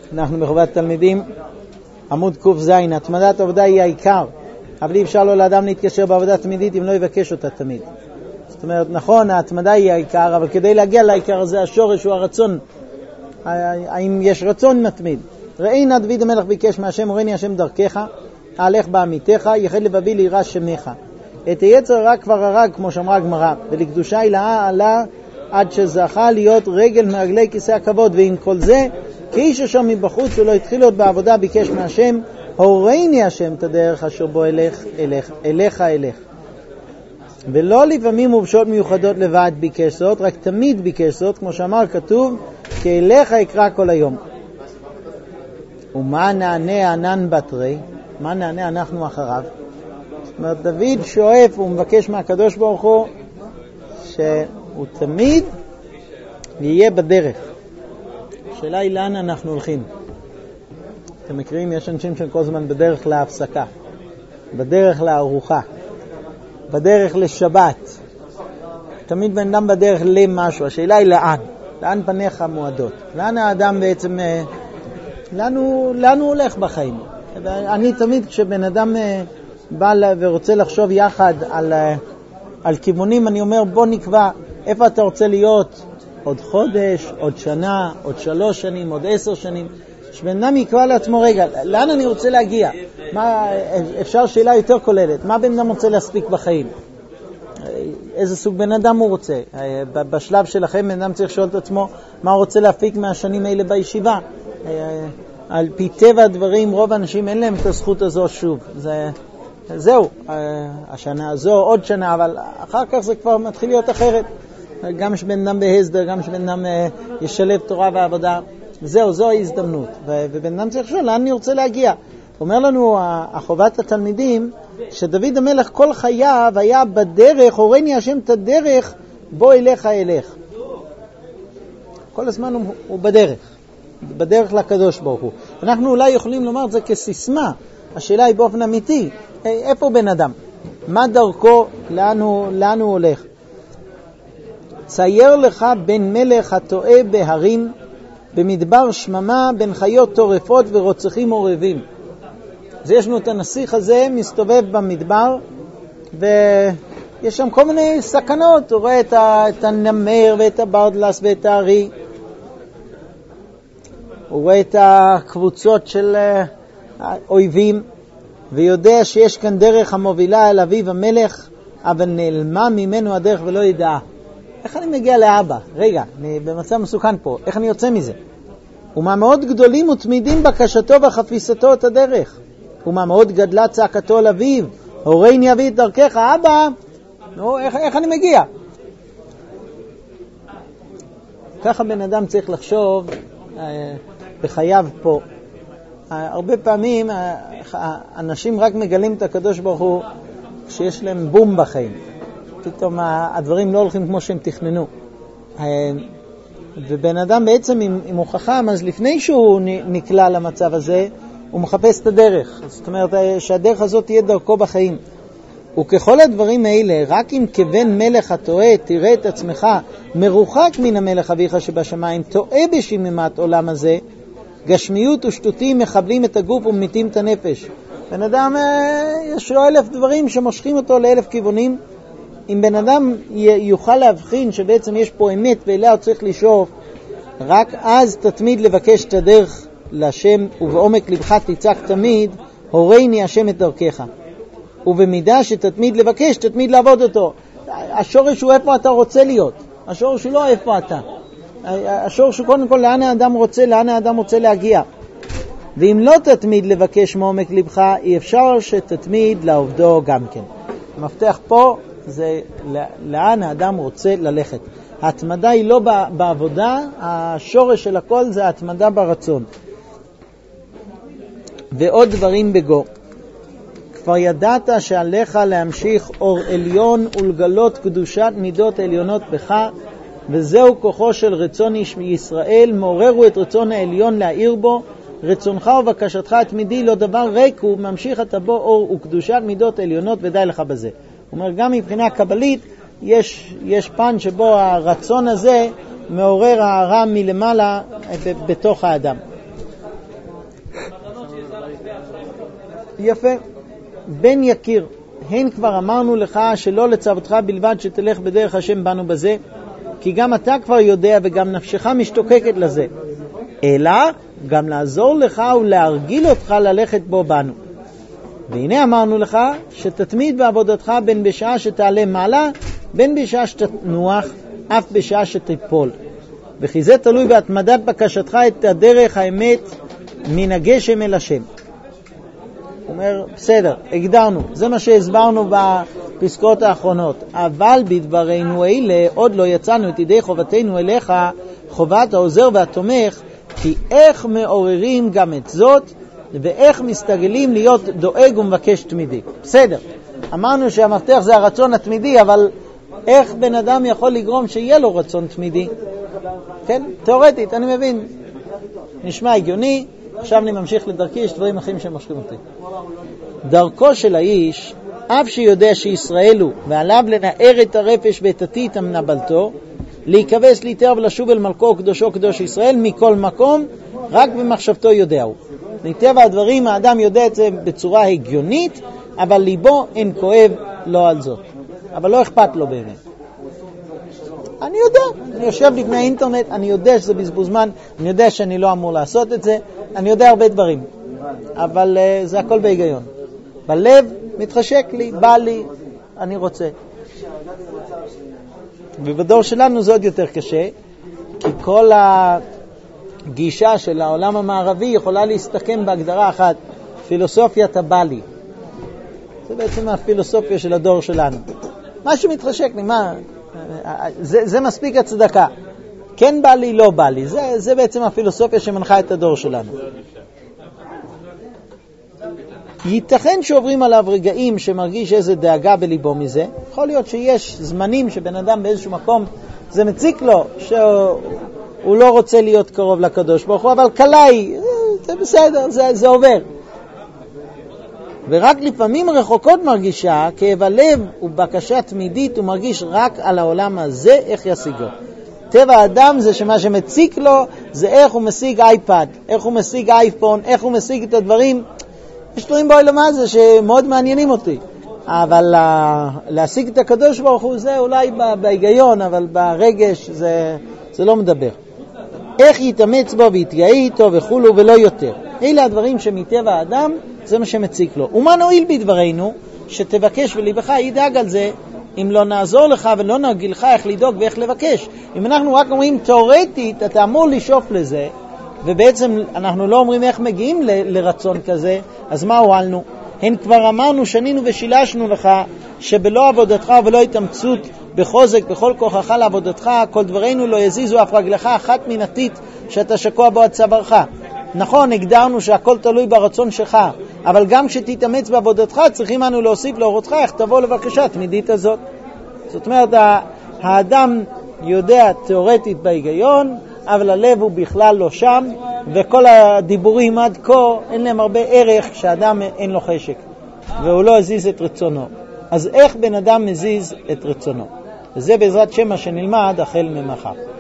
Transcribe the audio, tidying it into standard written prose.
אנחנו בחובת תלמידים, עמוד ק"ז. התמדת עבודה היא העיקר, אבל אי אפשר לו לאדם להתקשר בעבודה תמידית אם לא יבקש אותה תמיד. זאת אומרת, נכון, ההתמדה היא העיקר, אבל כדי להגיע לעיקר הזה, השורש הוא הרצון. האם יש רצון מתמיד? ראינה דוד המלך ביקש מהשם, הורני השם דרכך, אהלך בעמיתך, יחד לבבי לירא שמך. את היצר הרע כבר הרג, כמו שאמרה הגמרא, ולקדושה הילאה עלה עד שזכה להיות רגל מרגלי כיסא הכבוד. ועם כל זה, כאיש אשר מבחוץ ולא התחיל להיות בעבודה, ביקש מהשם, הורני השם את הדרך אשר בו אליך. ולא לפעמים ובשעות מיוחדות לבד ביקש זאת, רק תמיד ביקש זאת, כמו שאמר כתוב, כי אליך יקרא כל היום. ומה נענה ענן בתרי? מה נענה אנחנו אחריו? זאת אומרת, דוד שואף ומבקש מהקדוש ברוך הוא שהוא תמיד יהיה בדרך. השאלה היא לאן אנחנו הולכים. אתם מכירים, יש אנשים שכל זמן בדרך להפסקה, בדרך לארוחה, בדרך לשבת. תמיד בן אדם בדרך למשהו. השאלה היא לאן פניך מועדות? לאן האדם בעצם, לאן הוא הולך בחיים? אני תמיד כשבן אדם בא ורוצה לחשוב יחד על כיוונים, אני אומר בוא נקבע איפה אתה רוצה להיות עוד חודש, עוד שנה, עוד 3 שנים, עוד 10 שנים. שבן אדם יקבע לעצמו רגע, לאן אני רוצה להגיע? אפשר שאלה יותר כוללת, מה בן אדם רוצה להספיק בחיים? איזה סוג בן אדם הוא רוצה? בשלב שלכם בן אדם צריך לשאול את עצמו מה הוא רוצה להפיק מהשנים האלה בישיבה. על פי טבע הדברים, רוב האנשים אין להם את הזכות הזו שוב. זהו, השנה הזו, עוד שנה, אבל אחר כך זה כבר מתחיל להיות אחרת. גם שבן אדם בהסדר, גם שבן אדם ישלב תורה ועבודה. זו ההזדמנות. ובן אדם צריך לשאול לאן אני רוצה להגיע. אומר לנו החובת התלמידים, שדוד המלך כל חייו היה בדרך, הורני השם את הדרך, בוא אליך. כל הזמן הוא בדרך לקדוש ברוך הוא. אנחנו אולי יכולים לומר את זה כסיסמה. השאלה היא באופן אמיתי, איפה בן אדם? מה דרכו? לאן הוא הולך? צייר לך בן מלך הטועה בהרים, במדבר שממה, בין חיות טורפות ורוצחים עורבים. אז יש לנו את הנסיך הזה, מסתובב במדבר, ויש שם כל מיני סכנות. הוא רואה את הנמר ואת הברדלס ואת הארי. הוא רואה את הקבוצות של האויבים, ויודע שיש כאן דרך המובילה אל אביו המלך, אבל נעלמה ממנו הדרך ולא ידע. איך אני מגיע לאבא? רגע, אני במצב מסוכן פה. איך אני יוצא מזה? ומה מאוד גדולים ותמידים בקשתו וחפיסתו את הדרך. ומה מאוד גדלה צעקתו על אביו, הורני אבי את דרכך, אבא, איך אני מגיע? ככה בן אדם צריך לחשוב בחייו פה. הרבה פעמים אנשים רק מגלים את הקדוש ברוך הוא כשיש להם בום בחיים. פתאום הדברים לא הולכים כמו שהם תכננו. ובן אדם בעצם אם הוא חכם, אז לפני שהוא נקלע למצב הזה, הוא מחפש את הדרך. זאת אומרת שהדרך הזאת תהיה דרכו בחיים. וככל הדברים האלה, רק אם כבן מלך הטועה, תראה את עצמך מרוחק מן המלך אביך שבשמיים, טועה בשמימת עולם הזה, גשמיות ושטותים מחבלים את הגוף וממיתים את הנפש. בן אדם יש לו 1000 דברים שמושכים אותו ל1000 כיוונים. אם בן אדם יוכל להבחין שבעצם יש פה אמת ואליה הוא צריך לשאוף, רק אז תתמיד לבקש את הדרך להשם, ובעומק לבך תצעק תמיד, הורני השם את דרכך. ובמידה שתתמיד לבקש, תתמיד לעבוד אותו. השורש הוא איפה אתה רוצה להיות. השורש הוא לא איפה אתה. השורש הוא קודם כל לאן האדם רוצה להגיע. ואם לא תתמיד לבקש מעומק לבך, אי אפשר שתתמיד לעובדו גם כן. המפתח פה זה לאן האדם רוצה ללכת. ההתמדה היא לא בעבודה, השורש של הכל זה ההתמדה ברצון. ועוד דברים בגו. כבר ידעת שעליך להמשיך אור עליון ולגלות קדושת מידות עליונות בך, וזהו כוחו של רצון ישראל, מעוררו את רצון העליון להעיר בו, רצונך ובקשתך התמידי לא דבר ריק, הוא ממשיך אתה בו אור וקדושת מידות עליונות, ודי לך בזה. הוא אומר, גם מבחינה קבלית יש פן שבו הרצון הזה מעורר הערה מלמעלה בתוך האדם. יפה. בן יקיר, הן כבר אמרנו לך שלא לצוותך בלבד שתלך בדרך השם בנו בזה, כי גם אתה כבר יודע וגם נפשך משתוקקת לזה, אלא גם לעזור לך ולהרגיל אותך ללכת בו בנו. והנה אמרנו לך שתתמיד בעבודתך בין בשעה שתעלה מעלה, בין בשעה שתנוח, אף בשעה שתיפול. וכי זה תלוי בהתמדת בקשתך את הדרך האמת מן הגשם אל השם. הוא אומר, בסדר, הגדרנו, זה מה שהסברנו בפסקאות האחרונות, אבל בדברינו אלה עוד לא יצאנו את ידי חובתנו אליך, חובת העוזר והתומך, כי איך מעוררים גם את זאת, ואיך מסתגלים להיות דואג ומבקש תמידי. בסדר, אמרנו שהמפתח זה הרצון התמידי, אבל איך בן אדם יכול לגרום שיהיה לו רצון תמידי? כן, תיאורטית, אני מבין, נשמע הגיוני. עכשיו אני ממשיך לדרכי, יש דברים אחרים שמושכים אותי. דרכו של האיש, אף שיודע שישראל הוא, ועליו לנער את הרפש ואת עתית המנבלתו, להיכבס ליתר ולשוב אל מלכו קדושו קדוש ישראל, מכל מקום, רק במחשבתו יודע הוא. מטבע הדברים האדם יודע את זה בצורה הגיונית, אבל ליבו אין כואב לו על זאת. אבל לא אכפת לו באמת. אני יודע, אני יושב לפני האינטרנט, אני יודע שזה בזבוז זמן, אני יודע שאני לא אמור לעשות את זה, אני יודע הרבה דברים, אבל זה הכל בהיגיון. בלב מתחשק לי, בא לי, אני רוצה. ובדור שלנו זה עוד יותר קשה, כי כל הגישה של העולם המערבי יכולה להסתכם בהגדרה אחת, פילוסופיית הבא לי. זה בעצם הפילוסופיה של הדור שלנו. מה שמתחשק לי, מה? זה מספיק הצדקה. כן בא לי, לא בא לי. זה בעצם הפילוסופיה שמנחה את הדור שלנו. ייתכן שעוברים עליו רגעים שמרגיש איזה דאגה בליבו מזה. יכול להיות שיש זמנים שבן אדם באיזשהו מקום זה מציק לו, שהוא לא רוצה להיות קרוב לקדוש ברוך הוא, אבל קלעי, זה בסדר, זה עובר. ורק לפעמים רחוקות מרגישה, כאב הלב ובקשה תמידית הוא מרגיש רק על העולם הזה, איך ישיגו. טבע האדם זה שמה שמציק לו זה איך הוא משיג אייפד, איך הוא משיג אייפון, איך הוא משיג את הדברים. יש דברים בעולם הזה שמאוד מעניינים אותי, אבל להשיג את הקדוש ברוך הוא זה אולי בהיגיון, אבל ברגש זה לא מדבר. איך יתאמץ בו ויתגאה איתו וכולו ולא יותר. אלה הדברים שמטבע האדם זה מה שמציק לו. ומה נועיל בדברנו שתבקש ולבך ידאג על זה, אם לא נעזור לך ולא נגיד לך איך לדאוג ואיך לבקש. אם אנחנו רק אומרים תיאורטית אתה אמור לשאוף לזה, ובעצם אנחנו לא אומרים איך מגיעים לרצון כזה, אז מה הועלנו? הן כבר אמרנו, שנינו ושילשנו לך, שבלא עבודתך ולא התאמצות בחוזק בכל כוחך לעבודתך, כל דברינו לא יזיזו אף רגלך אחת מן עתית שאתה שקוע בו עד צווארך. נכון, הגדרנו שהכל תלוי ברצון שלך, אבל גם כשתתאמץ בעבודתך צריכים אנו להוסיף להורותך איך תבוא לבקשה תמידית הזאת. זאת אומרת, האדם יודע תיאורטית בהיגיון, אבל הלב הוא בכלל לא שם, וכל הדיבורים עד כה אין להם הרבה ערך כשאדם אין לו חשק והוא לא הזיז את רצונו. אז איך בן אדם מזיז את רצונו? וזה בעזרת שם מה שנלמד החל ממחר.